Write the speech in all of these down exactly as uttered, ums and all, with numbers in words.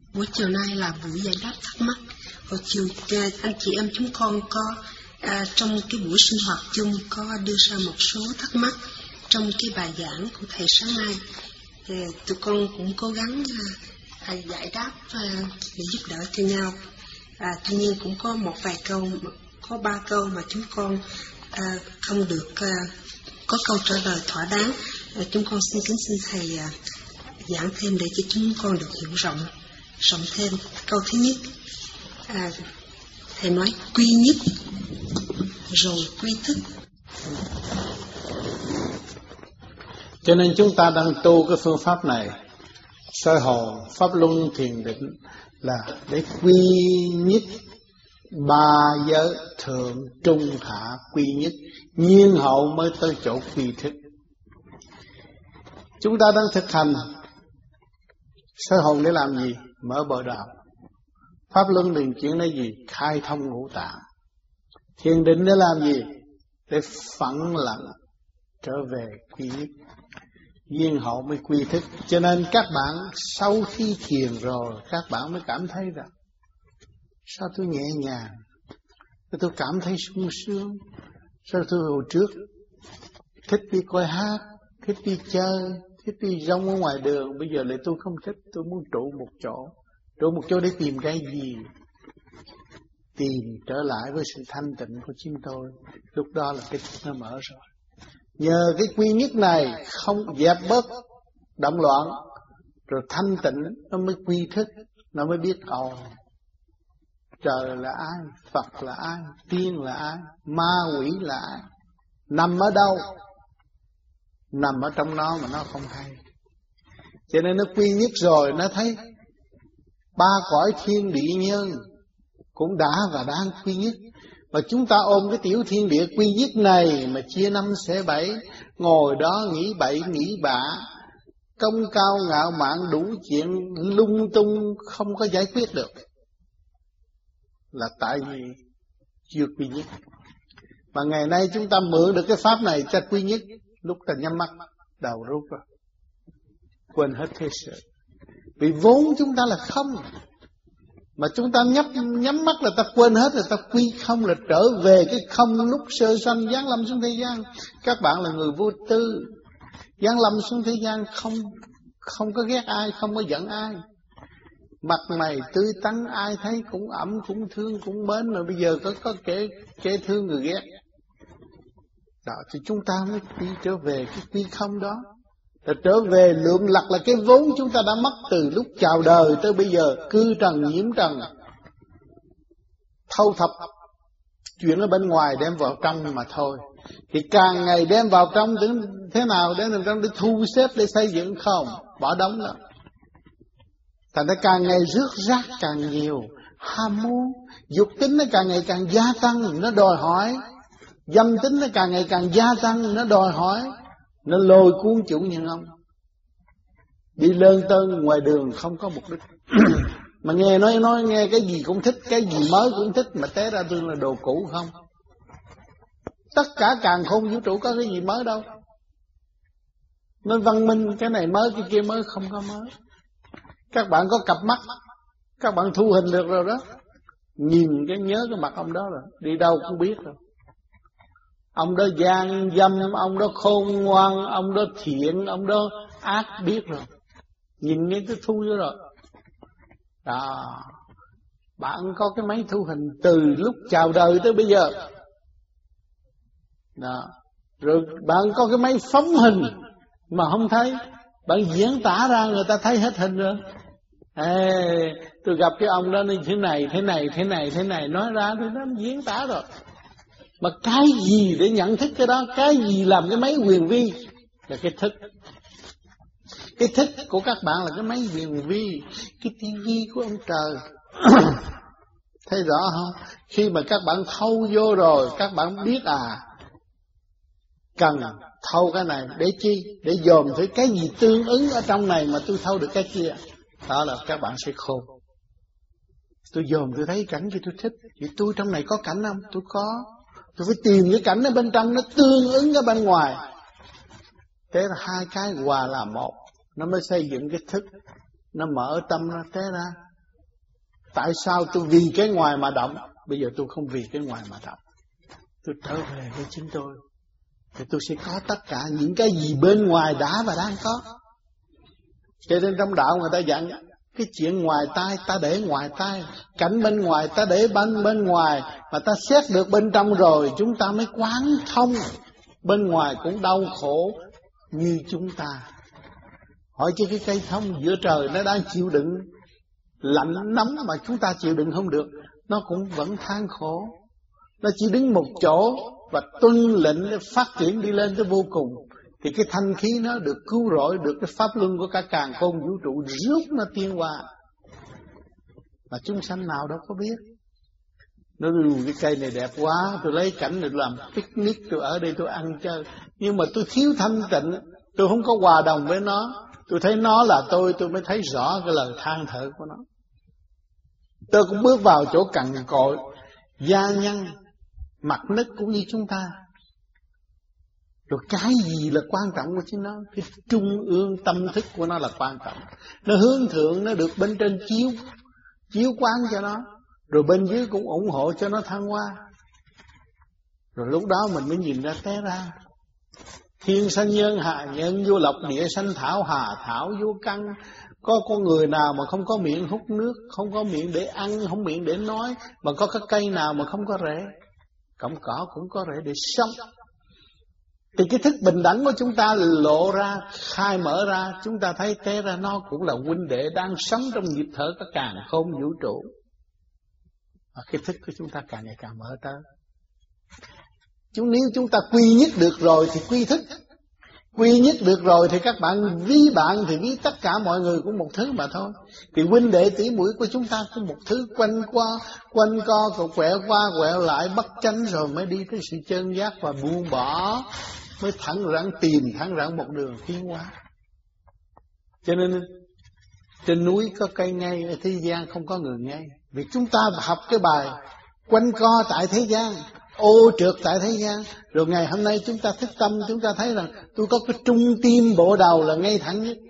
Buổi chiều nay là buổi giải đáp thắc mắc. Hồi chiều anh chị em chúng con có à, trong cái buổi sinh hoạt chung có đưa ra một số thắc mắc trong cái bài giảng của thầy sáng nay. Thì tụi con cũng cố gắng à, giải đáp à, để giúp đỡ cho nhau. À, tuy nhiên cũng có một vài câu, có ba câu mà chúng con à, không được à, có câu trả lời thỏa đáng. À, chúng con xin kính xin thầy à, giảng thêm để cho chúng con được hiểu rộng rộng thêm. Câu thứ nhất, à, thầy nói quy nhất rồi quy thức. Cho nên chúng ta đang tu cái phương pháp này, soi hồn, pháp luân, thiền định là để quy nhất ba giới thượng trung hạ quy nhất, nhiên hậu mới tới chỗ quy thức. Chúng ta đang thực hành soi hồn để làm gì? Mở bờ đạo. Pháp luân điền chuyển là gì? Khai thông ngũ tạng. Thiền định để làm gì? Để phẳng lặng trở về quy nhất. Nhiên hậu mới quy thức. Cho nên các bạn sau khi thiền rồi, các bạn mới cảm thấy rằng sao tôi nhẹ nhàng, sao tôi cảm thấy sung sướng, sao tôi hồi trước thích đi coi hát, thích đi chơi, thích đi rong ở ngoài đường, bây giờ lại tôi không thích, tôi muốn trụ một chỗ. Trụ một chỗ để tìm cái gì? Tìm trở lại với sự thanh tịnh của chính tôi. Lúc đó là cái thức nó mở rồi. Nhờ cái quy nhất này không dẹp bớt động loạn, rồi thanh tịnh nó mới quy thức, nó mới biết ồ, trời là ai, Phật là ai, tiên là ai, ma quỷ là ai, nằm ở đâu? Nằm ở trong nó mà nó không hay. Cho nên nó quy nhất rồi, nó thấy ba cõi thiên địa nhân cũng đã và đang quy nhất. Và chúng ta ôm cái tiểu thiên địa quy nhất này mà chia năm xẻ bảy, ngồi đó nghĩ bậy nghĩ bạ, công cao ngạo mạn, đủ chuyện lung tung không có giải quyết được, là tại vì chưa quy nhất. Mà ngày nay chúng ta mượn được cái pháp này ta quy nhất, lúc ta nhắm mắt đầu rút rồi, quên hết thế sự. Vì vốn chúng ta là không, mà chúng ta nhắm, nhắm mắt là ta quên hết rồi, ta quy không là trở về cái không lúc sơ sanh giáng lâm xuống thế gian. Các bạn là người vô tư, giáng lâm xuống thế gian không không có ghét ai, không có giận ai, mặt mày tươi tắn, ai thấy cũng ấm, cũng thương, cũng mến. Rồi bây giờ có có kẻ kẻ thương người ghét đó, thì chúng ta mới đi trở về cái quy không đó. Rồi trở về lượng lặc là cái vốn chúng ta đã mất từ lúc chào đời tới bây giờ, cư trần nhiễm trần, thâu thập chuyện ở bên ngoài đem vào trong mà thôi. Thì càng ngày đem vào trong đến thế nào, đem vào trong để thu xếp, để xây dựng không, bỏ đống đó. Thành ra càng ngày rước rác càng nhiều, ham muốn, dục tính nó càng ngày càng gia tăng, nó đòi hỏi, dâm tính nó càng ngày càng gia tăng, nó đòi hỏi, nó lôi cuốn chủ nhân ông đi lơn tơn ngoài đường không có mục đích. Mà nghe nói nói nghe cái gì cũng thích, cái gì mới cũng thích, mà té ra tương là đồ cũ không. Tất cả càn khôn vũ trụ có cái gì mới đâu. Nên văn minh cái này mới, cái kia mới, không có mới. Các bạn có cặp mắt, các bạn thu hình được rồi đó, nhìn cái nhớ cái mặt ông đó rồi, đi đâu cũng biết rồi. Ông đó gian dâm, ông đó khôn ngoan, ông đó thiện, ông đó ác biết rồi. Nhìn nghe cái thu vô rồi. Đó. Bạn có cái máy thu hình từ lúc chào đời tới bây giờ. Đó. Rồi bạn có cái máy phóng hình mà không thấy, bạn diễn tả ra người ta thấy hết hình rồi. Ê, tôi gặp cái ông đó như thế này, thế này, thế này, thế này, nói ra thì nó diễn tả rồi. Mà cái gì để nhận thức cái đó, cái gì làm cái máy huyền vi là cái thức. Cái thức của các bạn là cái máy huyền vi, cái tivi của ông trời. Thấy rõ không? Khi mà các bạn thâu vô rồi, các bạn biết à, cần thâu cái này để chi? Để dòm thử cái gì tương ứng ở trong này mà tôi thâu được cái kia. Đó là các bạn sẽ khôn. Tôi dòm tôi thấy cảnh gì tôi thích, thì tôi trong này có cảnh không? Tôi có. Tôi phải tìm cái cảnh ở bên trong nó tương ứng ở bên ngoài. Thế là hai cái hòa là một, nó mới xây dựng cái thức, nó mở tâm nó té ra. Tại sao tôi vì cái ngoài mà động? Bây giờ tôi không vì cái ngoài mà động. Tôi trở về với chính tôi, thì tôi sẽ có tất cả những cái gì bên ngoài đã và đang có. Cho nên trong đạo người ta dặn, cái chuyện ngoài tai ta để ngoài tai, cảnh bên ngoài ta để bên bên ngoài, mà ta xét được bên trong rồi chúng ta mới quán thông. Bên ngoài cũng đau khổ như chúng ta. Hỏi chứ cái cây thông giữa trời nó đang chịu đựng lạnh nóng mà chúng ta chịu đựng không được, nó cũng vẫn than khổ. Nó chỉ đứng một chỗ và tuân lệnh để phát triển đi lên tới vô cùng. Thì cái thanh khí nó được cứu rỗi, được cái pháp luân của cả càn khôn vũ trụ rút nó tiến qua. Mà chúng sanh nào đâu có biết. Nó dù cái cây này đẹp quá, tôi lấy cảnh này làm picnic, tôi ở đây tôi ăn chơi. Nhưng mà tôi thiếu thanh tịnh, tôi không có hòa đồng với nó. Tôi thấy nó là tôi, tôi mới thấy rõ cái lời than thở của nó. Tôi cũng bước vào chỗ cằn cội, da nhăn, mặt nứt cũng như chúng ta. Rồi cái gì là quan trọng của chính nó? Cái trung ương tâm thức của nó là quan trọng. Nó hướng thượng, nó được bên trên chiếu, chiếu quán cho nó. Rồi bên dưới cũng ủng hộ cho nó thăng hoa. Rồi lúc đó mình mới nhìn ra té ra. Thiên sanh nhân, hạ nhân vô lộc, địa sanh thảo, hà thảo vô căn. Có con người nào mà không có miệng hút nước, không có miệng để ăn, không miệng để nói, mà có cái cây nào mà không có rễ? Cọng cỏ cũng có rễ để sống. Thì cái thức bình đẳng của chúng ta lộ ra, khai mở ra, chúng ta thấy té ra nó cũng là huynh đệ đang sống trong nhịp thở các càn khôn vũ trụ. Và cái thức của chúng ta càng ngày càng mở tới. Chúng nếu chúng ta quy nhất được rồi thì quy thức. Quy nhất được rồi thì các bạn ví bạn thì ví tất cả mọi người cũng một thứ mà thôi. Thì huynh đệ tỷ muội của chúng ta cũng một thứ, quanh qua, quanh co, rồi quẹo qua, quẹo lại, bắt chánh rồi mới đi tới sự chân giác và buông bỏ, mới thẳng rắn tìm thẳng rắn một đường tiến hóa. Cho nên trên núi có cây ngay, ở thế gian không có người ngay. Vì chúng ta học cái bài quanh co tại thế gian, ô trượt tại thế gian. Rồi ngày hôm nay chúng ta thức tâm, chúng ta thấy rằng tôi có cái trung tim bộ đầu là ngay thẳng nhất.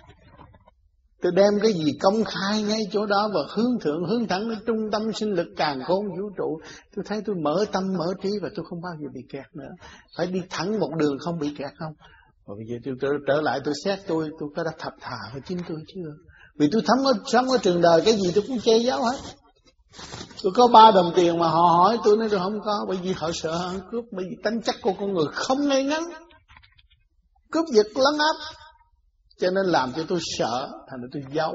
Tôi đem cái gì công khai ngay chỗ đó và hướng thượng, hướng thẳng đến trung tâm sinh lực càn khôn vũ trụ. Tôi thấy tôi mở tâm, mở trí và tôi không bao giờ bị kẹt nữa. Phải đi thẳng một đường không bị kẹt không. Và bây giờ tôi trở, trở lại tôi xét tôi, tôi có đã thật thà với chính tôi chưa? Vì tôi thấm ở, sống ở trường đời cái gì tôi cũng che giấu hết. Tôi có ba đồng tiền mà họ hỏi tôi nói tôi không có, bởi vì họ sợ ăn cướp, bởi vì tính chất của con người không ngay ngắn, cướp giật lấn áp, cho nên làm cho tôi sợ, thành ra tôi giấu.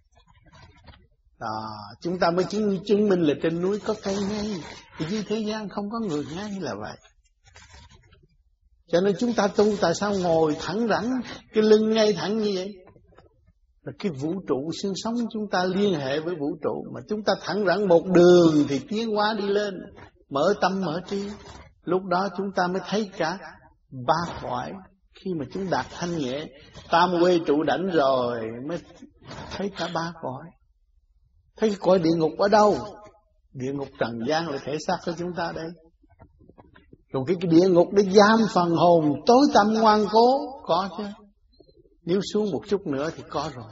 Đó, chúng ta mới chứng, chứng minh là trên núi có cây ngay, thì dưới thế gian không có người ngay là vậy. Cho nên chúng ta tu tại sao ngồi thẳng rắn, cái lưng ngay thẳng như vậy? Là cái vũ trụ sinh sống chúng ta liên hệ với vũ trụ, mà chúng ta thẳng rắn một đường thì tiến hóa đi lên, mở tâm mở trí. Lúc đó chúng ta mới thấy cả ba cõi. Khi mà chúng đạt thanh nhẹ tam quê trụ đảnh rồi mới thấy cả ba cõi. Thấy cái cõi địa ngục ở đâu? Địa ngục trần gian là thể xác của chúng ta đây. Rồi cái, cái địa ngục để giam phần hồn tối tăm ngoan cố có chứ. Nếu xuống một chút nữa thì có rồi.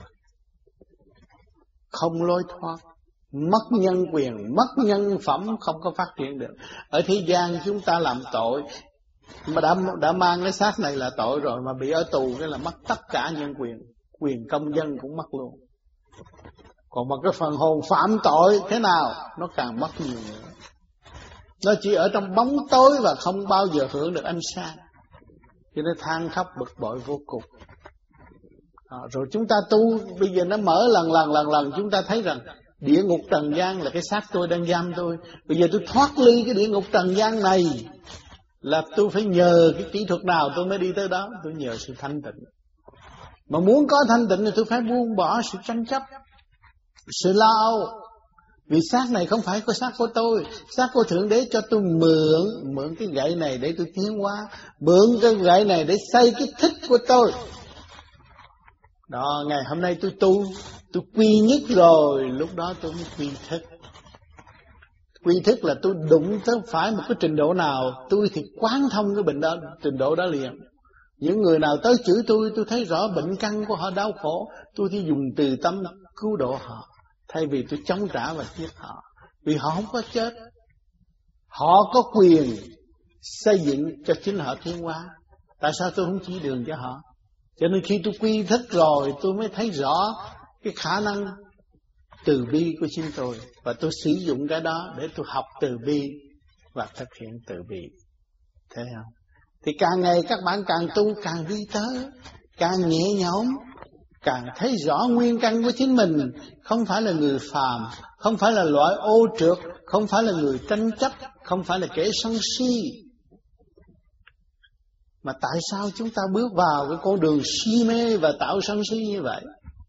Không lối thoát, mất nhân quyền, mất nhân phẩm, không có phát triển được. Ở thế gian chúng ta làm tội, mà đã, đã mang cái xác này là tội rồi, mà bị ở tù cái là mất tất cả nhân quyền, quyền công dân cũng mất luôn. Còn mà cái phần hồn phạm tội thế nào, nó càng mất nhiều nữa. Nó chỉ ở trong bóng tối và không bao giờ hưởng được ánh sáng, cho nên than khóc bực bội vô cùng. À, rồi chúng ta tu, bây giờ nó mở lần lần lần lần chúng ta thấy rằng địa ngục trần gian là cái xác tôi đang giam tôi. Bây giờ tôi thoát ly cái địa ngục trần gian này là tôi phải nhờ cái kỹ thuật nào tôi mới đi tới đó? Tôi nhờ sự thanh tịnh. Mà muốn có thanh tịnh thì tôi phải buông bỏ sự tranh chấp, sự lo âu. Vì xác này không phải có xác của tôi, xác của Thượng Đế cho tôi mượn, mượn cái gậy này để tôi tiến hóa, mượn cái gậy này để xây cái thức của tôi. Đó, ngày hôm nay tôi tu, tôi quy nhất rồi, lúc đó tôi mới quy thức. Quy thức là tôi đụng tới phải một cái trình độ nào, tôi thì quán thông cái bệnh đó, trình độ đó liền. Những người nào tới chửi tôi, tôi thấy rõ bệnh căn của họ đau khổ, tôi thì dùng từ tâm cứu độ họ. thay vì tôi chống trả và giết họ. Vì họ không có chết, họ có quyền xây dựng cho chính họ tiến hóa. Tại sao tôi không chỉ đường cho họ? Cho nên khi tôi quy thức rồi, tôi mới thấy rõ cái khả năng từ bi của chính tôi, và tôi sử dụng cái đó để tôi học từ bi và thực hiện từ bi. Thấy không? Thì càng ngày các bạn càng tu càng đi tới, càng nhẹ nhõm, càng thấy rõ nguyên căn của chính mình. Không phải là người phàm, không phải là loại ô trượt, không phải là người tranh chấp, không phải là kẻ sân si. Mà tại sao chúng ta bước vào cái con đường si mê và tạo sân si như vậy?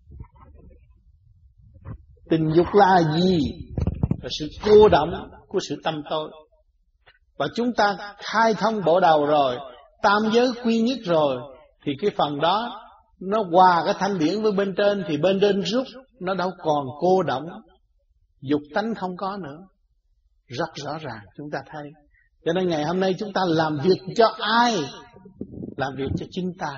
Tình dục là gì? Là sự cô động của sự tâm tôi. Và chúng ta khai thông bộ đầu rồi, tam giới quy nhất rồi, thì cái phần đó nó hòa cái thanh điển với bên trên, thì bên trên rút, nó đâu còn cô động, dục tánh không có nữa. Rất rõ ràng chúng ta thấy. Cho nên ngày hôm nay chúng ta làm việc cho ai? Làm việc cho chính ta,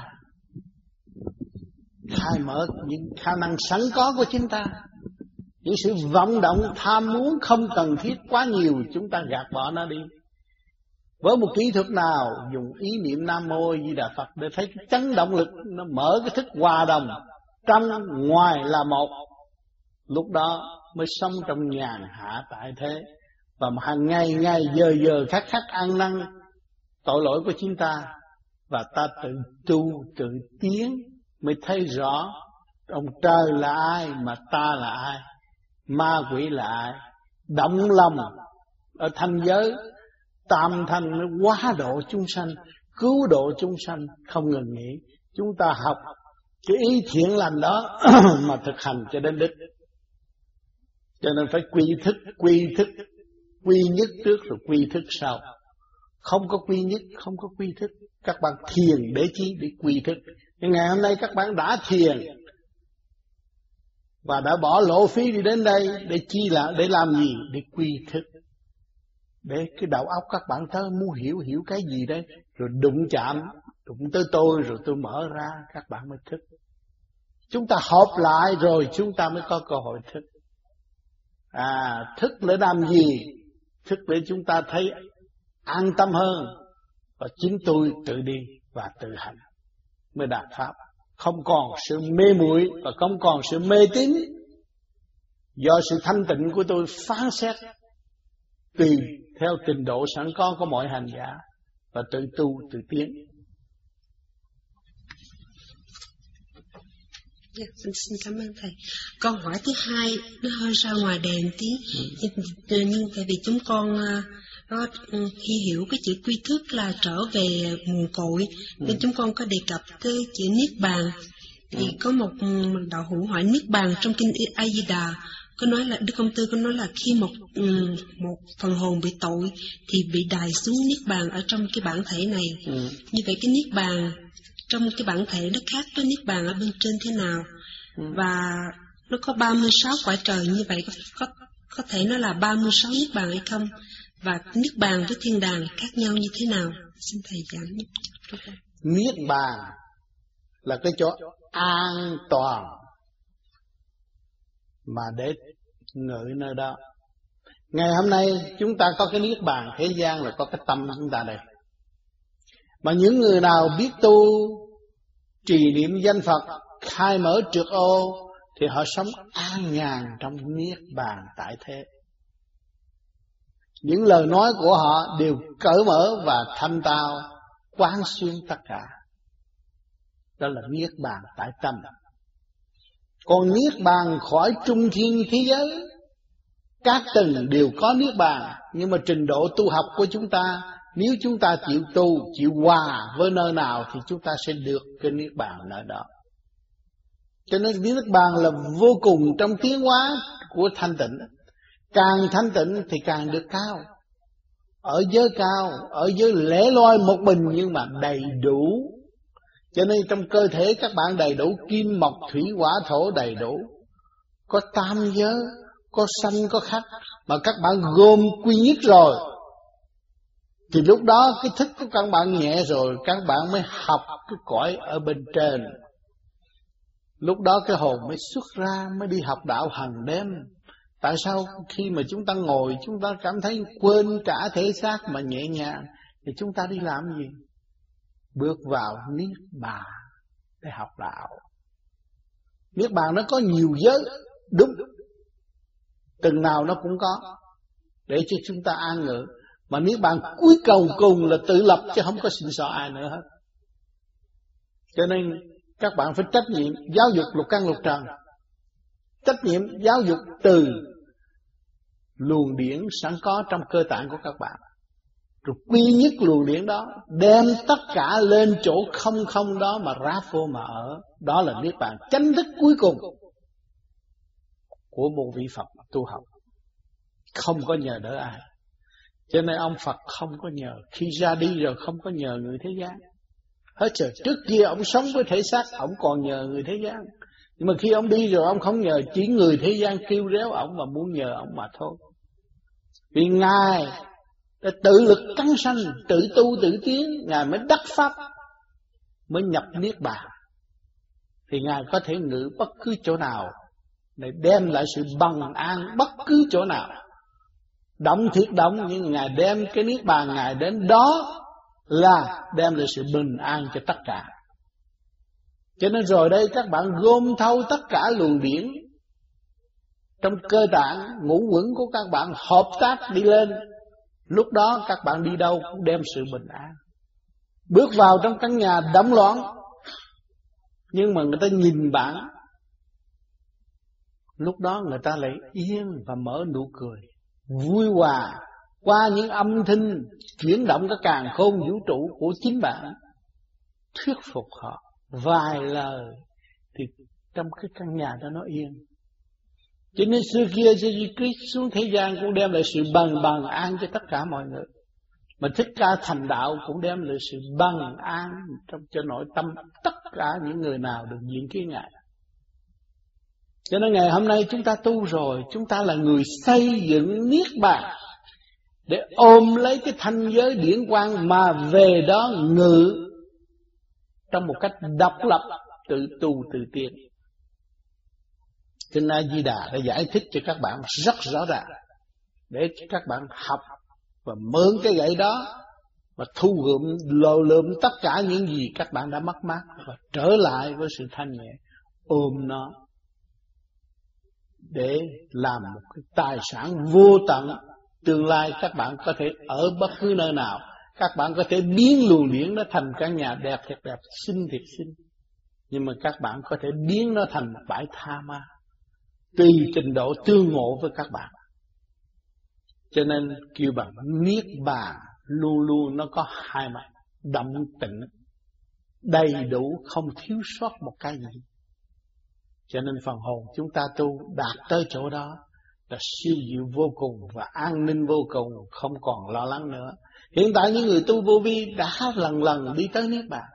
khai mở những khả năng sẵn có của chính ta. Những sự vọng động tham muốn không cần thiết quá nhiều, chúng ta gạt bỏ nó đi. Với một kỹ thuật nào, dùng ý niệm Nam Mô Di Đà Phật để thấy cái chấn động lực, nó mở cái thức hòa đồng, trong ngoài là một. Lúc đó mới sống trong nhàn hạ tại thế. Và hàng ngày ngày giờ giờ khắc khắc ăn năn tội lỗi của chúng ta. Và ta tự tu, tự tiến, mới thấy rõ ông trời là ai mà ta là ai, ma quỷ là ai. Động lòng ở thanh giới tam thanh mới hóa độ chúng sanh, cứu độ chúng sanh không ngừng nghỉ. Chúng ta học cái ý thiện lành đó mà thực hành cho đến đích. Cho nên phải quy thức, quy thức, quy nhất trước rồi quy thức sau. Không có quy nhất, không có quy thức. Các bạn thiền để chi? Để quy thức. Nhưng ngày hôm nay các bạn đã thiền và đã bỏ lộ phí đi đến đây để chi là để làm gì? Để quy thức. Để cái đầu óc các bạn tới muốn hiểu hiểu cái gì đấy, rồi đụng chạm, đụng tới tôi rồi tôi mở ra, các bạn mới thức. Chúng ta hợp lại rồi chúng ta mới có cơ hội thức. À, thức để làm gì? Thức để chúng ta thấy an tâm hơn. Và chính tôi tự đi và tự hành mới đạt pháp. Không còn sự mê muội và không còn sự mê tín. Do sự thanh tịnh của tôi phán xét tùy theo trình độ sẵn có của mọi hành giả, và tự tu tự tiến. Dạ, xin, xin cảm ơn thầy. Câu hỏi thứ hai nó hơi ra ngoài đề một tí, ừ. nhưng, nhưng tại vì chúng con có khi hiểu cái chữ quy thức là trở về nguồn cội, ừ. nên chúng con có đề cập tới chữ niết bàn. Thì ừ. có một đạo hữu hỏi niết bàn trong kinh A Di Đà có nói là Đức Công Tư có nói là khi một một phần hồn bị tội thì bị đày xuống niết bàn ở trong cái bản thể này. Ừ. Như vậy cái niết bàn trong cái bản thể nó khác với niết bàn ở bên trên thế nào? Ừ. Và nó có ba mươi sáu cõi trời như vậy, có có có thể nó là ba mươi sáu niết bàn hay không? Và niết bàn với thiên đàng khác nhau như thế nào? Xin thầy giảng giúp. Niết bàn là cái chỗ an toàn mà để ngự nơi đó. Ngày hôm nay chúng ta có cái niết bàn, thế gian là có cái tâm chúng ta đây. Mà những người nào biết tu, trì niệm danh Phật, khai mở trượt ô, thì họ sống an nhàn trong niết bàn tại thế. Những lời nói của họ đều cởi mở và thanh tao, quán xuyên tất cả. Đó là niết bàn tại tâm. Còn niết bàn khỏi trung thiên thế giới, các tầng đều có niết bàn, nhưng mà trình độ tu học của chúng ta, nếu chúng ta chịu tu, chịu hòa với nơi nào thì chúng ta sẽ được cái niết bàn nơi đó. Cho nên niết bàn là vô cùng trong tiến hóa của thanh tịnh. Càng thanh tịnh thì càng được cao. Ở giới cao, ở giới lẻ loi một mình nhưng mà đầy đủ. Cho nên trong cơ thể các bạn đầy đủ kim mộc thủy hỏa thổ đầy đủ. Có tam giới, có sanh có khách, mà các bạn gồm quy nhất rồi. Thì lúc đó cái thức của các bạn nhẹ rồi, các bạn mới học cái cõi ở bên trên. Lúc đó cái hồn mới xuất ra, mới đi học đạo hàng đêm. Tại sao khi mà chúng ta ngồi, chúng ta cảm thấy quên cả thể xác mà nhẹ nhàng, thì chúng ta đi làm gì? Bước vào Niết Bàn để học đạo. Niết Bàn nó có nhiều giới, đúng, từng nào nó cũng có, để cho chúng ta an ngự. Mà Niết Bàn cuối cầu cùng là tự lập, chứ không có xin xỏ ai nữa hết. Cho nên các bạn phải trách nhiệm giáo dục lục căn lục trần, trách nhiệm giáo dục từ luồng điển sẵn có trong cơ tạng của các bạn, rồi quy nhất luồng điển đó, đem tất cả lên chỗ không không đó mà ráp vô mà ở. Đó là Niết Bàn chánh thức cuối cùng của một vị Phật tu học, không có nhờ đỡ ai. Cho nên ông Phật không có nhờ, khi ra đi rồi không có nhờ người thế gian hết trời. Trước kia ông sống với thể xác, ông còn nhờ người thế gian, nhưng mà khi ông đi rồi ông không nhờ, chỉ người thế gian kêu réo ông và muốn nhờ ông mà thôi. Vì Ngài đã tự lực cắn sanh, tự tu tự tiến, Ngài mới đắc pháp, mới nhập Niết Bàn. Thì Ngài có thể ngự bất cứ chỗ nào để đem lại sự bằng an bất cứ chỗ nào. Động thiệt động, nhưng Ngài đem cái Niết Bàn Ngài đến đó là đem lại sự bình an cho tất cả. Cho nên rồi đây các bạn gom thâu tất cả luồng điển trong cơ tạng ngũ quẩn của các bạn, hợp tác đi lên. Lúc đó các bạn đi đâu cũng đem sự bình an. Bước vào trong căn nhà đẫm loạn, nhưng mà người ta nhìn bạn, lúc đó người ta lại yên và mở nụ cười, vui hòa qua những âm thanh chuyển động cái càn khôn vũ trụ của chính bạn, thuyết phục họ vài lời, thì trong cái căn nhà đó nó yên. Cho nên xưa kia Jesus Christ xuống thế gian cũng đem lại sự bằng bằng an cho tất cả mọi người. Mà Thích Ca thành đạo cũng đem lại sự bằng an trong cho nội tâm tất cả những người nào được diện kiến Ngài. Cho nên ngày hôm nay chúng ta tu rồi, chúng ta là người xây dựng Niết Bàn để ôm lấy cái thanh giới điển quang mà về đó ngự trong một cách độc lập, tự tu tự tiến. Kinh A Di Đà đã giải thích cho các bạn rất rõ ràng, để các bạn học và mượn cái gậy đó và thu gom lồ lượm tất cả những gì các bạn đã mất mát và trở lại với sự thanh nhẹ, ôm nó để làm một cái tài sản vô tận. Tương lai các bạn có thể ở bất cứ nơi nào, các bạn có thể biến luồng điển nó thành căn nhà đẹp thiệt đẹp, xinh thiệt xinh, nhưng mà các bạn có thể biến nó thành một bãi tha ma, tùy trình độ tương ngộ với các bạn. Cho nên kêu bằng Niết Bàn luôn luôn nó có hai mặt, động tĩnh, đầy đủ, không thiếu sót một cái gì. Cho nên phần hồn chúng ta tu đạt tới chỗ đó là siêu diệu vô cùng và an ninh vô cùng, không còn lo lắng nữa. Hiện tại những người tu vô vi đã lần lần đi tới Niết Bàn,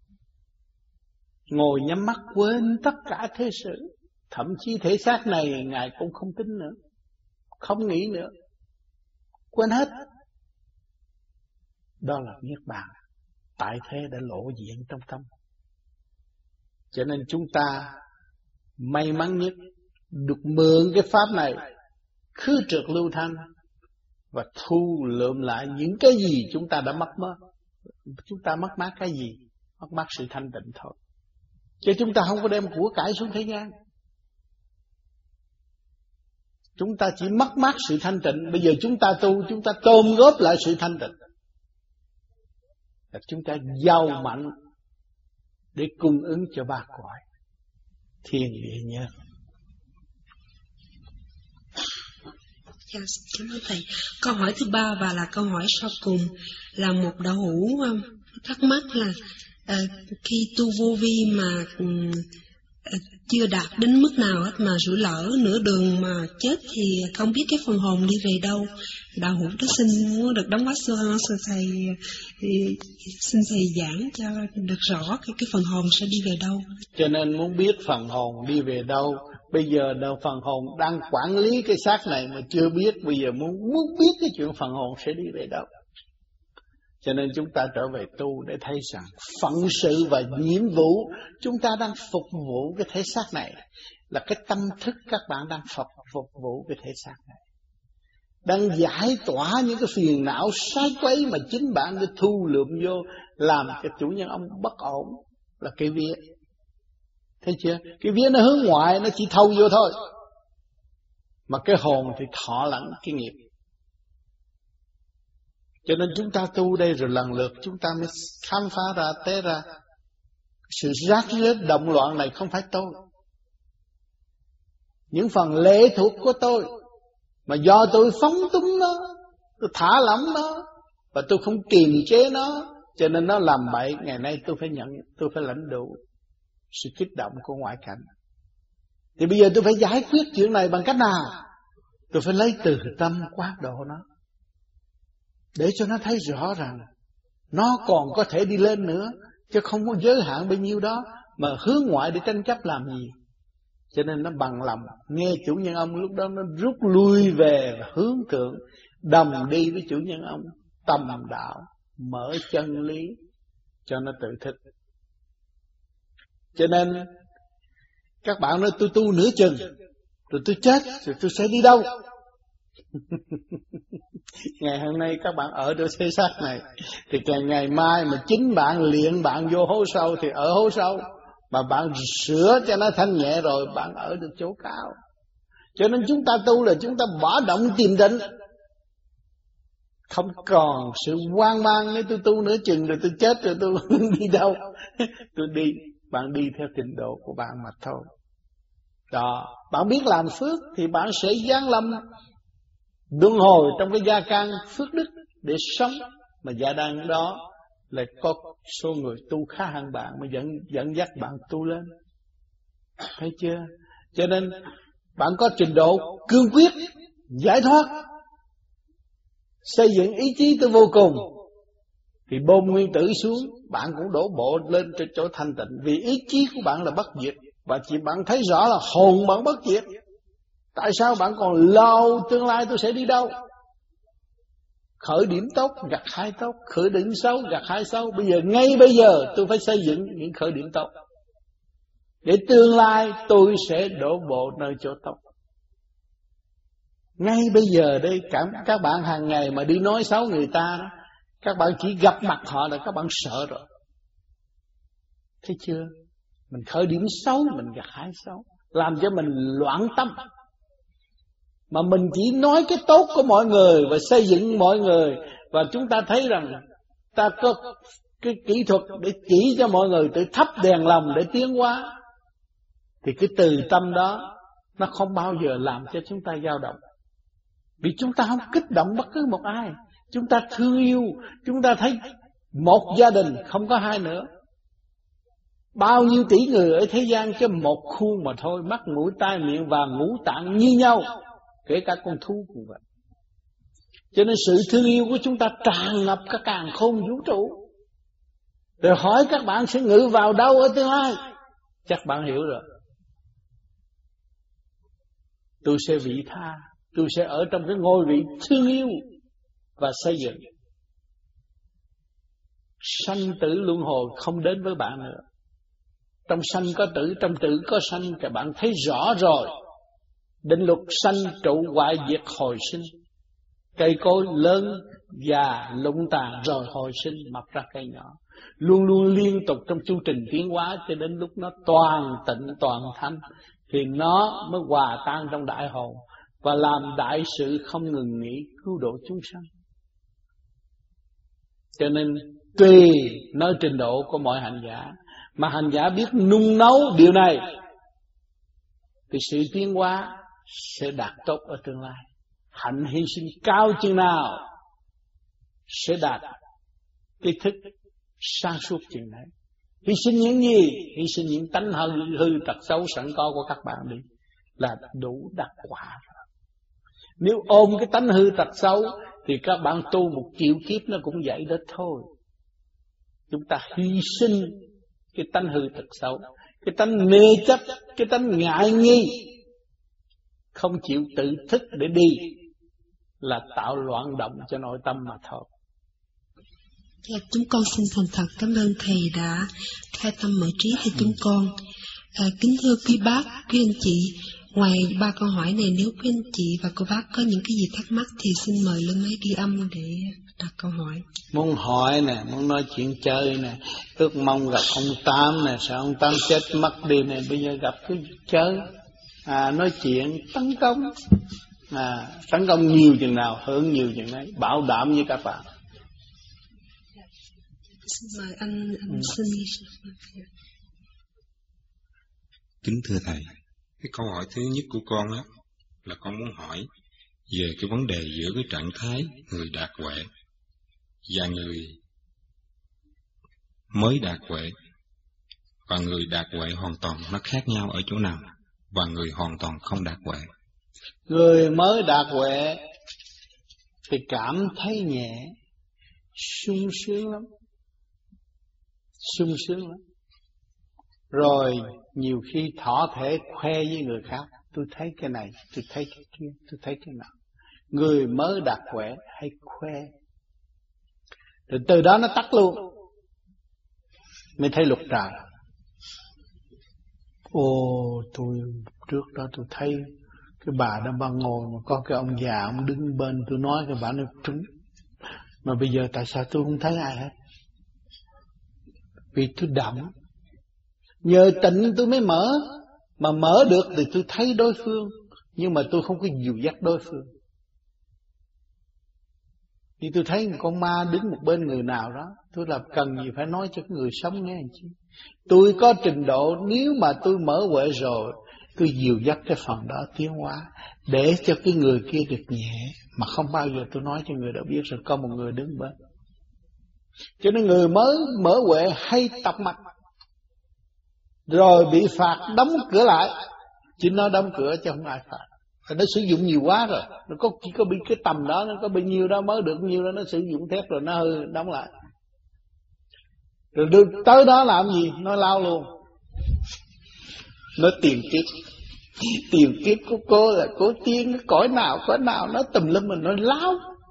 ngồi nhắm mắt quên tất cả thế sự, thậm chí thể xác này Ngài cũng không tính nữa, không nghĩ nữa, quên hết. Đó là Niết Bàn, tại thế đã lộ diện trong tâm. Cho nên chúng ta may mắn nhất được mượn cái pháp này khứ trượt lưu thanh và thu lượm lại những cái gì chúng ta đã mất mất. Chúng ta mất mát cái gì? Mất mát sự thanh tịnh thôi, chứ chúng ta không có đem của cải xuống thế gian. Chúng ta chỉ mất mát sự thanh tịnh. Bây giờ chúng ta tu, chúng ta tôm góp lại sự thanh tịnh, là chúng ta giàu mạnh để cung ứng cho ba cõi thiên địa nhân. Dạ, cảm ơn thầy. Câu hỏi thứ ba và là câu hỏi sau cùng là một đạo hữu um, thắc mắc là uh, khi tu vô vi mà um, uh, chưa đạt đến mức nào hết mà rủi lỡ nửa đường mà chết thì không biết cái phần hồn đi về đâu. Đạo hữu đó xin muốn được đóng góp sư thầy, thì xin thầy giảng cho được rõ cái cái phần hồn sẽ đi về đâu. Cho nên muốn biết phần hồn đi về đâu, bây giờ đâu phần hồn đang quản lý cái xác này mà chưa biết, bây giờ muốn muốn biết cái chuyện phần hồn sẽ đi về đâu. Cho nên chúng ta trở về tu để thấy rằng phận sự và nhiệm vụ chúng ta đang phục vụ cái thể xác này, là cái tâm thức các bạn đang phục, phục vụ cái thể xác này, đang giải tỏa những cái phiền não sai quấy mà chính bạn đã thu lượm vô, làm cái chủ nhân ông bất ổn là cái vía. Thấy chưa? Cái vía nó hướng ngoại, nó chỉ thâu vô thôi, mà cái hồn thì thọ lẫn cái nghiệp. Cho nên chúng ta tu đây rồi lần lượt chúng ta mới khám phá ra, té ra sự rác rớt động loạn này không phải tôi. Những phần lệ thuộc của tôi, mà do tôi phóng túng nó, tôi thả lỏng nó, và tôi không kiềm chế nó, cho nên nó làm bậy. Ngày nay tôi phải nhận, tôi phải lãnh đủ sự kích động của ngoại cảnh. Thì bây giờ tôi phải giải quyết chuyện này bằng cách nào? Tôi phải lấy từ tâm quát độ nó, để cho nó thấy rõ rằng nó còn có thể đi lên nữa, chứ không có giới hạn bao nhiêu đó mà hướng ngoại để tranh chấp làm gì. Cho nên nó bằng lòng nghe chủ nhân ông, lúc đó nó rút lui về và hướng thượng, đồng đi với chủ nhân ông, tầm đạo, mở chân lý cho nó tự thức. Cho nên các bạn nói tôi tu nửa chừng rồi tôi chết, rồi tôi sẽ đi đâu? Ngày hôm nay các bạn ở trong thế xác này, thì ngày mai mà chính bạn luyện bạn vô hố sâu thì ở hố sâu, mà bạn sửa cho nó thanh nhẹ rồi bạn ở được chỗ cao. Cho nên chúng ta tu là chúng ta bỏ động tìm định, không còn sự hoang mang. Nếu tôi tu nửa chừng rồi tôi chết rồi tôi đi đâu? Tôi đi, bạn đi theo trình độ của bạn mà thôi. Đó, bạn biết làm phước thì bạn sẽ giáng lâm luân hồi trong cái gia can phước đức để sống, mà gia đan đó là có số người tu khá hơn bạn mới dẫn dẫn dắt bạn tu lên. Thấy chưa? Cho nên bạn có trình độ cương quyết giải thoát, xây dựng ý chí tới vô cùng, thì bom nguyên tử xuống bạn cũng đổ bộ lên trên chỗ thanh tịnh, vì ý chí của bạn là bất diệt. Và chỉ bạn thấy rõ là hồn bạn bất diệt. Tại sao bạn còn lo tương lai tôi sẽ đi đâu? Khởi điểm tốt gặt hái tốt, khởi điểm xấu gặt hái xấu. Bây giờ ngay bây giờ tôi phải xây dựng những khởi điểm tốt, để tương lai tôi sẽ đổ bộ nơi chỗ tốt. Ngay bây giờ đây, các, các bạn hàng ngày mà đi nói xấu người ta đó, các bạn chỉ gặp mặt họ là các bạn sợ rồi. Thấy chưa? Mình khởi điểm xấu, mình gặt hái xấu, làm cho mình loạn tâm. Mà mình chỉ nói cái tốt của mọi người và xây dựng mọi người, và chúng ta thấy rằng ta có cái kỹ thuật để chỉ cho mọi người tự thắp đèn lòng để tiến hóa, thì cái từ tâm đó nó không bao giờ làm cho chúng ta dao động. Vì chúng ta không kích động bất cứ một ai. Chúng ta thương yêu, chúng ta thấy một gia đình không có hai nữa. Bao nhiêu tỷ người ở thế gian chứ một khuôn mà thôi, mắt mũi tai miệng và ngũ tạng như nhau, kể cả con thú cũng vậy. Cho nên sự thương yêu của chúng ta tràn ngập các càn khôn vũ trụ. Rồi hỏi các bạn sẽ ngự vào đâu ở tương lai? Chắc bạn hiểu rồi. Tôi sẽ vị tha, tôi sẽ ở trong cái ngôi vị thương yêu và xây dựng. Sanh tử luân hồi không đến với bạn nữa. Trong sanh có tử, trong tử có sanh, các bạn thấy rõ rồi. Định luật sanh trụ hoại diệt hồi sinh. Cây cối lớn già lụng tàn rồi hồi sinh mọc ra cây nhỏ, luôn luôn liên tục trong chu trình tiến hóa, cho đến lúc nó toàn tịnh toàn thanh thì nó mới hòa tan trong đại hồn và làm đại sự không ngừng nghỉ cứu độ chúng sanh. Cho nên tùy nơi trình độ của mọi hành giả, mà hành giả biết nung nấu điều này thì sự tiến hóa sẽ đạt tốt ở tương lai. Hạnh hy sinh cao chừng nào sẽ đạt cái thức sáng suốt chừng đấy. Hy sinh những gì? Hy sinh những tánh hư, hư tật xấu sẵn có của các bạn đi là đủ đắc quả. Nếu ôm cái tánh hư tật xấu thì các bạn tu một triệu kiếp nó cũng vậy đó thôi. Chúng ta hy sinh cái tánh hư tật xấu, cái tánh mê chấp, cái tánh ngại nghi, không chịu tự thức để đi, là tạo loạn động cho nội tâm mà thôi. Dạ, chúng con xin thành thật cảm ơn Thầy đã khai tâm mở trí cho chúng con. À, kính thưa quý bác, quý anh chị, ngoài ba câu hỏi này, nếu quý anh chị và cô bác có những cái gì thắc mắc thì xin mời lên máy ghi âm để đặt câu hỏi. Muốn hỏi nè, muốn nói chuyện chơi nè, ước mong gặp ông Tám nè, sao ông Tám chết mất đi nè, bây giờ gặp cứ chơi, à, nói chuyện, tấn công, à, tấn công nhiều chừng nào, hưởng nhiều chừng ấy, bảo đảm với các bạn. Xin mời anh, anh ừ. xin. Kính thưa Thầy, cái câu hỏi thứ nhất của con á là con muốn hỏi về cái vấn đề giữa cái trạng thái người đạt huệ và người mới đạt huệ, và người đạt huệ hoàn toàn nó khác nhau ở chỗ nào, và người hoàn toàn không đạt huệ. Người mới đạt huệ thì cảm thấy nhẹ, sung sướng lắm, sung sướng lắm. Rồi nhiều khi thỏ thể khoe với người khác, tôi thấy cái này, tôi thấy cái kia, tôi thấy cái nào. Người mới đạt huệ hay khoe, rồi từ đó nó tắt luôn, mới thấy lục trời. Ô, tôi trước đó tôi thấy cái bà đó bà ngồi mà có cái ông già ông đứng bên, tôi nói cái bà nó trúng. Mà bây giờ tại sao tôi không thấy ai hết? Vì tôi đậm. Nhờ tịnh tôi mới mở. Mà mở được thì tôi thấy đối phương, nhưng mà tôi không có dìu dắt đối phương. Thì tôi thấy con ma đứng một bên người nào đó, tôi làm cần gì phải nói cho cái người sống nghe chứ. Tôi có trình độ, nếu mà tôi mở huệ rồi, tôi dìu dắt cái phần đó tiến hóa, để cho cái người kia được nhẹ. Mà không bao giờ tôi nói cho người đó biết rằng có một người đứng bên. Cho nên người mới mở huệ hay tập mặt, rồi bị phạt đóng cửa lại. Chính nó đóng cửa chứ không ai phạt. Nó sử dụng nhiều quá rồi, nó có chỉ có bị cái tầm đó, nó có bao nhiêu đó mới được nhiêu đó, nó sử dụng thép rồi nó hư đóng lại. Rồi đưa tới đó làm gì? Nó lao luôn. Nó tiền kiếp. Tiền kiếp của cô là cô tiên, cái cõi nào cõi nào nó tùm lum mình nó lao.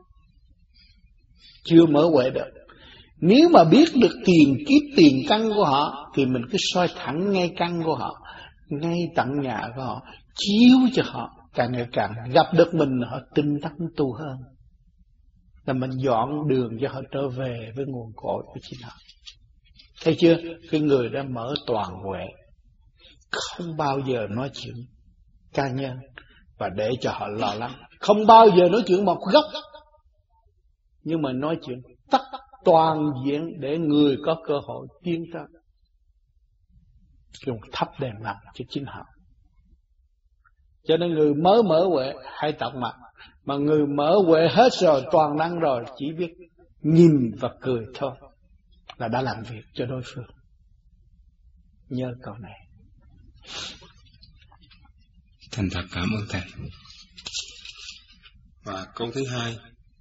Chưa mở huệ được. Nếu mà biết được tiền kiếp tiền căn của họ thì mình cứ soi thẳng ngay căn của họ, ngay tận nhà của họ, chiếu cho họ. Càng ngày càng gặp được mình, họ tinh tấn tu hơn, là mình dọn đường cho họ trở về với nguồn cội của chính họ. Thấy chưa? Cái người đã mở toàn huệ, không bao giờ nói chuyện cá nhân và để cho họ lo lắng, không bao giờ nói chuyện một góc, nhưng mà nói chuyện tất toàn diện để người có cơ hội tiến tới, dùng thắp đèn làm cho chính họ. Cho nên người mới mở huệ hay tập mặt, mà người mở huệ hết rồi, toàn năng rồi, chỉ biết nhìn và cười thôi là đã làm việc cho đối phương. Nhớ câu này. Thành thật cảm ơn Thầy. Và câu thứ hai,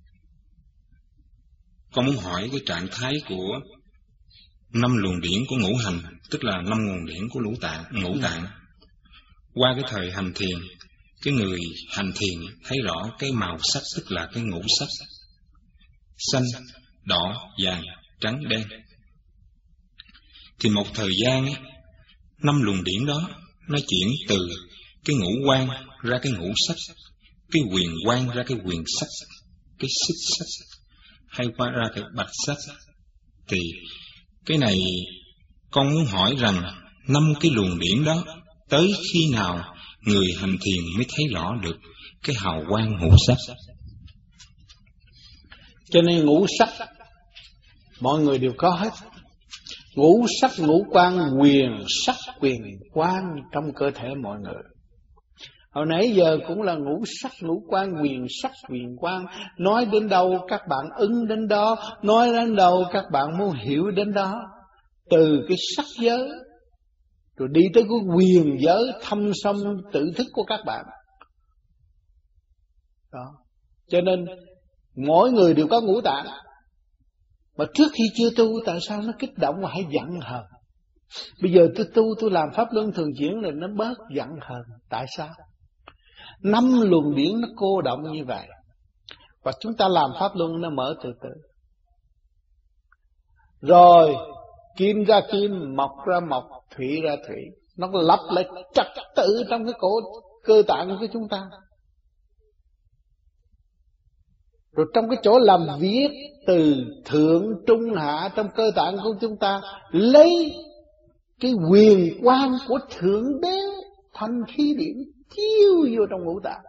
con muốn hỏi cái trạng thái của năm luồng điển của ngũ hành, tức là năm nguồn điển của lũ tạng, ngũ tạng. Qua cái thời hành thiền, cái người hành thiền thấy rõ cái màu sắc, tức là cái ngũ sắc: xanh, đỏ, vàng, trắng, đen. Thì một thời gian ấy, năm luồng điển đó nó chuyển từ cái ngũ quan ra cái ngũ sắc, cái huyền quan ra cái huyền sắc, cái xích sắc hay qua ra cái bạch sắc. Thì cái này con muốn hỏi rằng năm cái luồng điển đó tới khi nào người hành thiền mới thấy rõ được cái hào quang ngũ sắc? Cho nên ngũ sắc mọi người đều có hết. Ngũ sắc ngũ quan quyền sắc quyền quan trong cơ thể mọi người. Hồi nãy giờ cũng là ngũ sắc ngũ quan quyền sắc quyền quan. Nói đến đâu các bạn ứng đến đó, nói đến đâu các bạn muốn hiểu đến đó. Từ cái sắc giới rồi đi tới cái quyền giới thâm sâu tự thức của các bạn. Đó. Cho nên mỗi người đều có ngũ tạng. Mà trước khi chưa tu tại sao nó kích động mà hay giận hờn? Bây giờ tôi tu tôi làm pháp luân thường chuyển là nó bớt giận hờn. Tại sao? Năm luồng điển nó cô động như vậy, và chúng ta làm pháp luân nó mở từ từ. Rồi kim ra kim, mộc ra mộc, thủy ra thủy. Nó lập lại trật tự trong cái cổ cơ tạng của chúng ta. Rồi trong cái chỗ làm việc từ thượng trung hạ trong cơ tạng của chúng ta, lấy cái quyền quang của Thượng Đế thành khí điển chiếu vô trong ngũ tạng,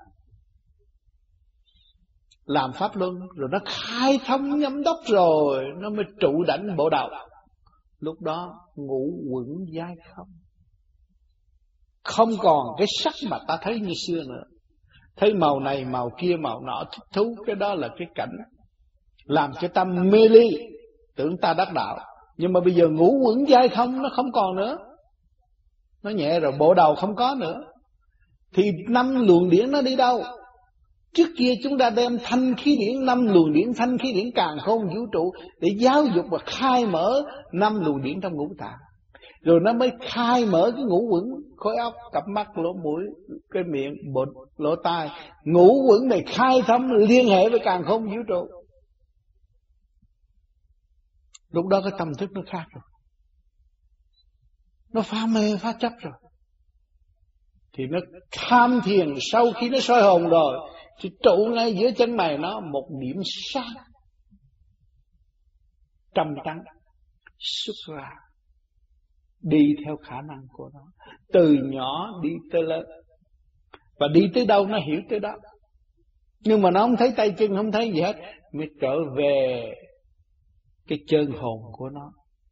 làm pháp luân. Rồi nó khai thông nhâm đốc, rồi nó mới trụ đảnh bộ đầu. Lúc đó ngũ quẩn giai không, không còn cái sắc mà ta thấy như xưa nữa. Thấy màu này màu kia màu nọ thích thú, cái đó là cái cảnh làm cho ta mê ly, tưởng ta đắc đạo. Nhưng mà bây giờ ngũ quẩn giai không, nó không còn nữa, nó nhẹ rồi, bộ đầu không có nữa. Thì năm luồng điển nó đi đâu? Trước kia chúng ta đem thanh khí điển, năm luồng điển thanh khí điển càn khôn vũ trụ để giáo dục và khai mở năm luồng điển trong ngũ tạng. Rồi nó mới khai mở cái ngũ quẩn, khối óc, cặp mắt, lỗ mũi, cái miệng, bột, lỗ tai. Ngũ quẩn này khai thông liên hệ với càn khôn vũ trụ. Lúc đó cái tâm thức nó khác rồi, nó phá mê phá chấp rồi. Thì nó tham thiền, sau khi nó soi hồn rồi thì trụ ngay giữa chân mày nó một điểm sáng trầm trắng xuất ra, đi theo khả năng của nó, từ nhỏ đi tới lớn. Và đi tới đâu nó hiểu tới đó. Nhưng mà nó không thấy tay chân, không thấy gì hết, mới trở về cái chân hồn của nó.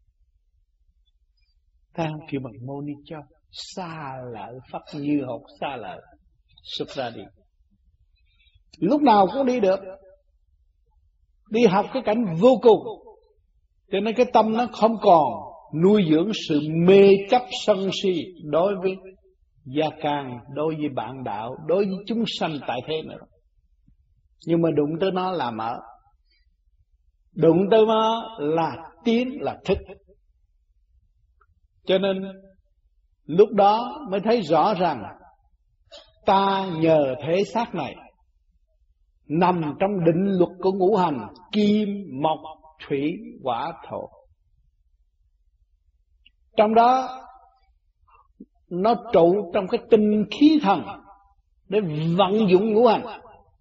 Ta không kêu bằng mô ni cho xa lỡ, pháp như hột xa lỡ xuất ra đi. Lúc nào cũng đi được, đi học cái cảnh vô cùng. Cho nên cái tâm nó không còn nuôi dưỡng sự mê chấp sân si đối với gia can, đối với bạn đạo, đối với chúng sanh tại thế nữa. Nhưng mà đụng tới nó là mở, đụng tới nó là tiến, là thức. Cho nên lúc đó mới thấy rõ rằng ta nhờ thế xác này nằm trong định luật của ngũ hành kim, mộc, thủy, hỏa, thổ. Trong đó nó trụ trong cái tinh khí thần để vận dụng ngũ hành.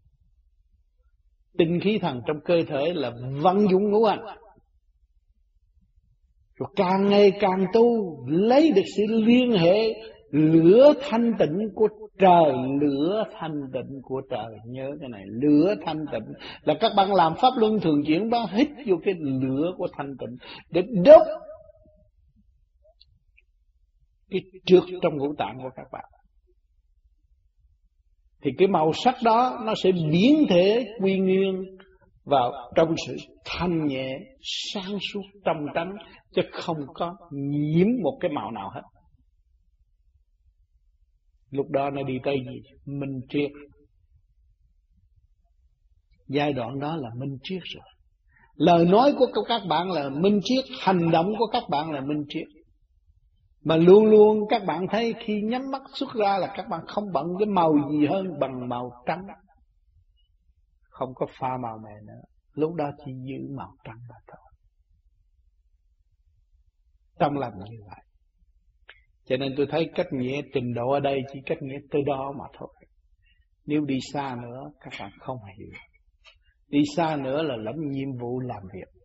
Tinh khí thần trong cơ thể là vận dụng ngũ hành. Rồi càng ngày càng tu, lấy được sự liên hệ lửa thanh tịnh của trời, lửa thanh tịnh của trời. Nhớ cái này, lửa thanh tịnh là các bạn làm pháp luân thường chuyển đó, hít vô cái lửa của thanh tịnh để đốt cái trượt trong ngũ tạng của các bạn. Thì cái màu sắc đó nó sẽ biến thể quy nguyên vào trong sự thanh nhẹ, sáng suốt, trong trắng, chứ không có nhiễm một cái màu nào hết. Lúc đó nó đi tới gì? Minh triết. Giai đoạn đó là minh triết rồi. Lời nói của các bạn là minh triết, hành động của các bạn là minh triết. Mà luôn luôn các bạn thấy khi nhắm mắt xuất ra là các bạn không bận cái màu gì hơn bằng màu trắng. Không có pha màu mè nữa. Lúc đó chỉ giữ màu trắng mà thôi. Trong lòng như vậy. Cho nên tôi thấy cách nghĩa trình độ ở đây chỉ cách nghĩa tới đó mà thôi. Nếu đi xa nữa các bạn không hiểu. Đi xa nữa là lãnh nhiệm vụ làm việc.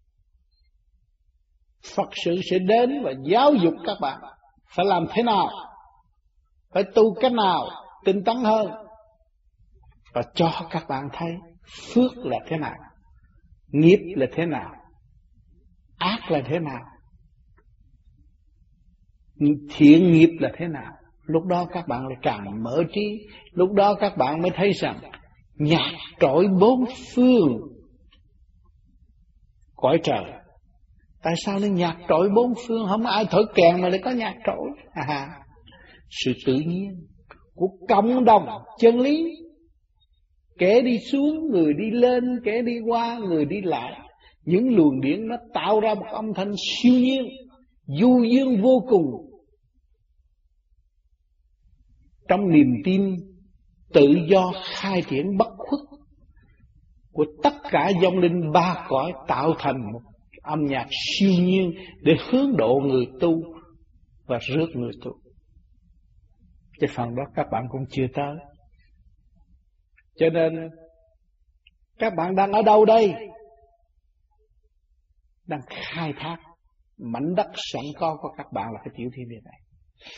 Phật sự sẽ đến và giáo dục các bạn phải làm thế nào, phải tu cách nào tinh tấn hơn, và cho các bạn thấy phước là thế nào, nghiệp là thế nào, ác là thế nào, thiện nghiệp là thế nào. Lúc đó các bạn lại càng mở trí. Lúc đó các bạn mới thấy rằng nhạc trội bốn phương cõi trời. Tại sao nó nhạc trội bốn phương? Không ai thổi kèn mà lại có nhạc trội. À, sự tự nhiên của cộng đồng chân lý. Kẻ đi xuống, người đi lên, kẻ đi qua, người đi lại. Những luồng điển nó tạo ra một âm thanh siêu nhiên, du dương vô cùng. Trong niềm tin tự do khai triển bất khuất của tất cả vong linh ba cõi, tạo thành một âm nhạc siêu nhiên để hướng độ người tu và rước người tu. Cái phần đó các bạn cũng chưa tới. Cho nên các bạn đang ở đâu đây? Đang khai thác mảnh đất sẵn có của các bạn là cái tiểu thiên địa này.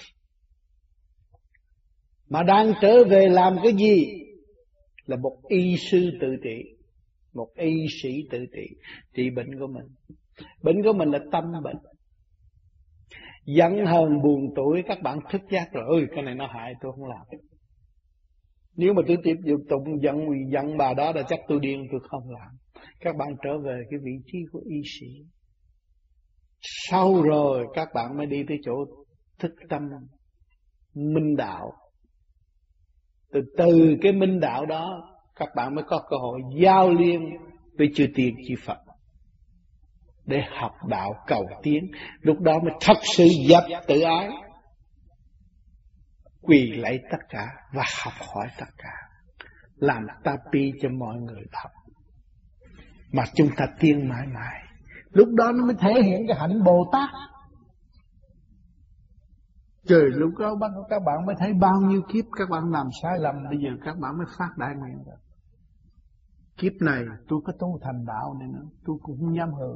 Mà đang trở về làm cái gì? Là một y sư tự trị, một y sĩ tự trị, trị bệnh của mình. Bệnh của mình là tâm bệnh. Giận hờn buồn tuổi, các bạn thức giác rồi, ơi cái này nó hại tôi không làm. Nếu mà tôi tiếp tục giận giận bà đó là chắc tôi điên, tôi không làm. Các bạn trở về cái vị trí của y sĩ. Sau rồi các bạn mới đi tới chỗ thức tâm minh đạo. Từ từ cái minh đạo đó các bạn mới có cơ hội giao liên với chư tiên chư Phật để học đạo cầu tiến. Lúc đó mới thật sự dập tự ái, quỳ lạy tất cả và học hỏi tất cả, làm tapi cho mọi người học. Mà chúng ta tiên mãi mãi. Lúc đó nó mới thể hiện cái hạnh Bồ Tát. Trời, lúc đó các bạn mới thấy bao nhiêu kiếp các bạn làm sai lầm, bây giờ các bạn mới phát đại nguyện rồi. Kiếp này tôi có tu thành đạo này nữa, tôi cũng không dám hưởng.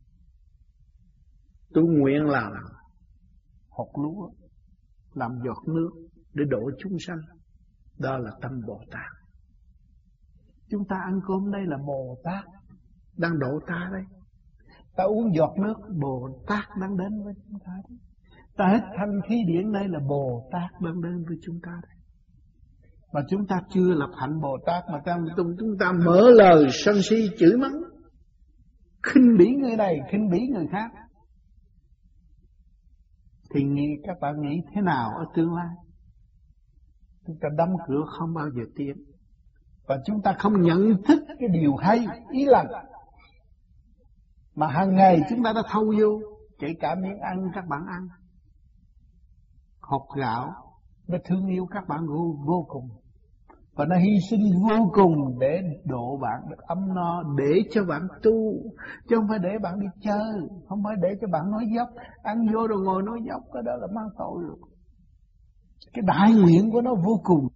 Tôi nguyện làm hột lúa, làm giọt nước để độ chúng sanh. Đó là tâm Bồ Tát. Chúng ta ăn cơm đây là Bồ Tát đang độ ta đây. Ta uống giọt nước, Bồ Tát đang đến với chúng ta đấy. Ta hít thanh khí điển đây là Bồ Tát đang đến với chúng ta đây. Mà chúng ta chưa lập hạnh Bồ Tát mà ta, chúng ta mở lời sân si chửi mắng, khinh bỉ người này, khinh bỉ người khác, thì nghĩ, các bạn nghĩ thế nào ở tương lai? Chúng ta đóng cửa không bao giờ tiến. Và chúng ta không nhận thức cái điều hay, ý lành mà hàng ngày chúng ta đã thâu vô. Kể cả miếng ăn các bạn ăn, hột gạo, nó thương yêu các bạn vô, vô cùng. Và nó hy sinh vô cùng để độ bạn được ấm no, để cho bạn tu. Chứ không phải để bạn đi chơi, không phải để cho bạn nói dốc. Ăn vô rồi ngồi nói dốc, cái đó là mang tội rồi. Cái đại nguyện của nó vô cùng.